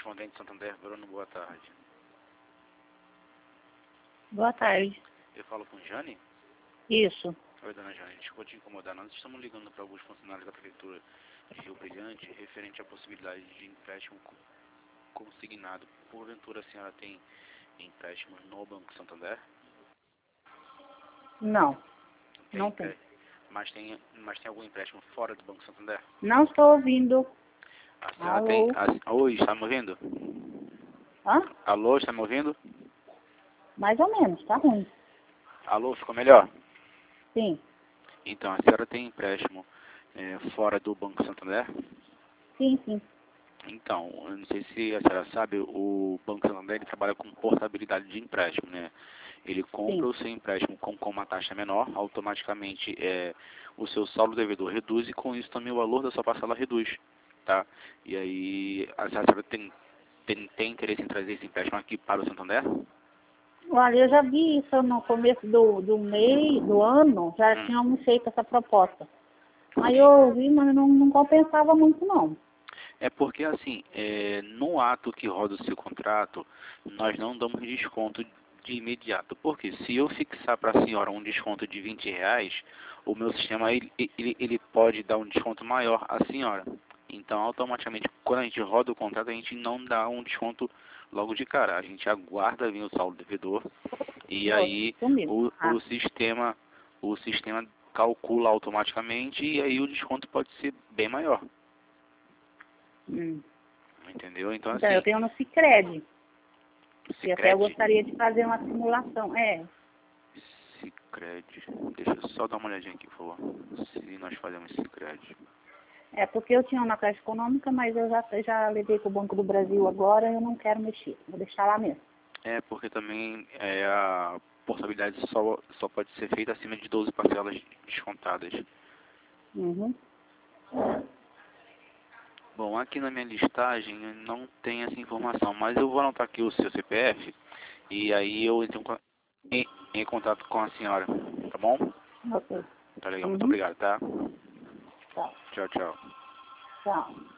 Correspondente Santander, Bruno, boa tarde. Boa tarde. Eu falo com Jane? Isso. Oi, dona Jane, desculpa te incomodar. Nós estamos ligando para alguns funcionários da Prefeitura de Rio Brilhante referente à possibilidade de empréstimo consignado. Porventura a senhora tem empréstimo no Banco Santander? Não. Não tem. Mas tem algum empréstimo fora do Banco Santander? Não estou ouvindo. A senhora Alô? tem... Oi, está me ouvindo? Hã? Alô, está me ouvindo? Mais ou menos, tá ruim. Alô, ficou melhor? Sim. Então, a senhora tem empréstimo fora do Banco Santander? Sim, sim. Então, eu não sei se a senhora sabe, o Banco Santander ele trabalha com portabilidade de empréstimo, né? Ele compra Sim. o seu empréstimo com uma taxa menor, automaticamente o seu saldo devedor reduz e com isso também o valor da sua parcela reduz, tá? E aí, a senhora tem interesse em trazer esse empréstimo aqui para o Santander? Olha, eu já vi isso no começo do mês, do ano, já tínhamos feito essa proposta. Aí eu ouvi, mas não compensava muito não. É porque assim, no ato que roda o seu contrato, nós não damos desconto de imediato. Porque se eu fixar para a senhora um desconto de R$ 20, o meu sistema ele pode dar um desconto maior à senhora. Então, automaticamente, quando a gente roda o contrato, a gente não dá um desconto logo de cara. A gente aguarda vir o saldo devedor e Nossa, aí comigo. o sistema calcula automaticamente e aí o desconto pode ser bem maior. Entendeu? Então, Então, assim, eu tenho no Sicredi. E até eu Sicredi, gostaria de fazer uma simulação. Sicredi, deixa eu só dar uma olhadinha aqui, por favor, se nós fazemos Sicredi. É porque eu tinha uma Caixa Econômica, mas eu já levei para o Banco do Brasil agora, eu não quero mexer. Vou deixar lá mesmo. Porque também a portabilidade só pode ser feita acima de 12 parcelas descontadas. Uhum. Bom, aqui na minha listagem não tem essa informação, mas eu vou anotar aqui o seu CPF e aí eu entro em contato com a senhora, tá bom? Ok. Tá legal, muito obrigado, tá? Tchau. Tchau, tchau. Tchau.